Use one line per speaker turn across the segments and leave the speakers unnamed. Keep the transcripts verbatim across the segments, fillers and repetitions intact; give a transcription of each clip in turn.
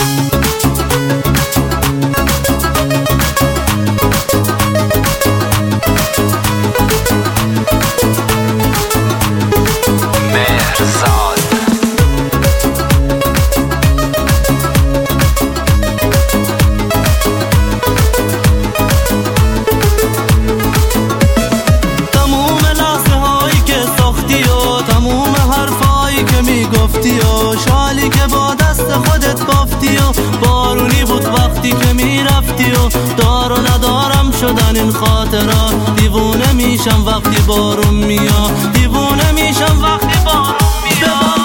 گفتی و شالی که با دست خودت بافتی و بارونی بود وقتی که میرفتی و دار و ندارم شدن این خاطرات. دیوونه میشم وقتی بارون میاد، دیوونه میشم وقتی بارون میاد.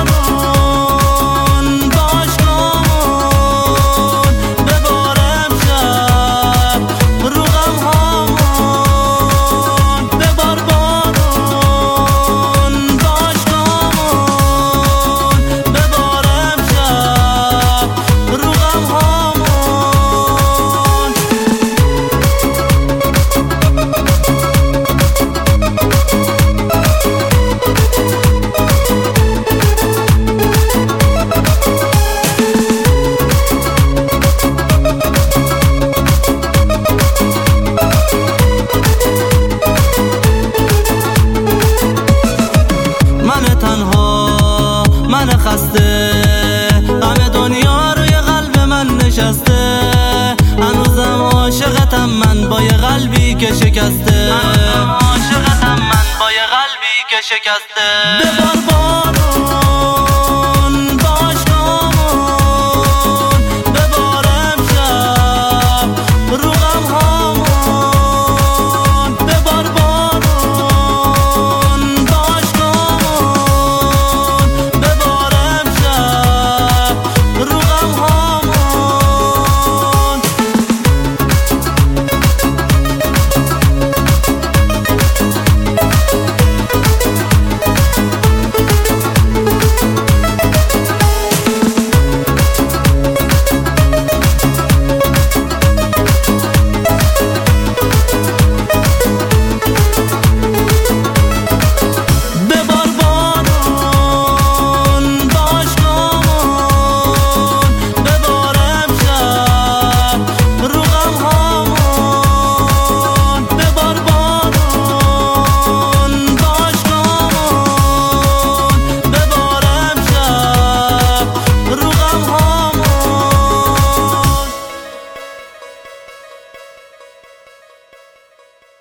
من خسته، غم دنیا روی قلب من نشسته. هنوزم عاشقتم من با یه قلبی که شکسته، هنوزم عاشقتم من با یه قلبی که شکسته.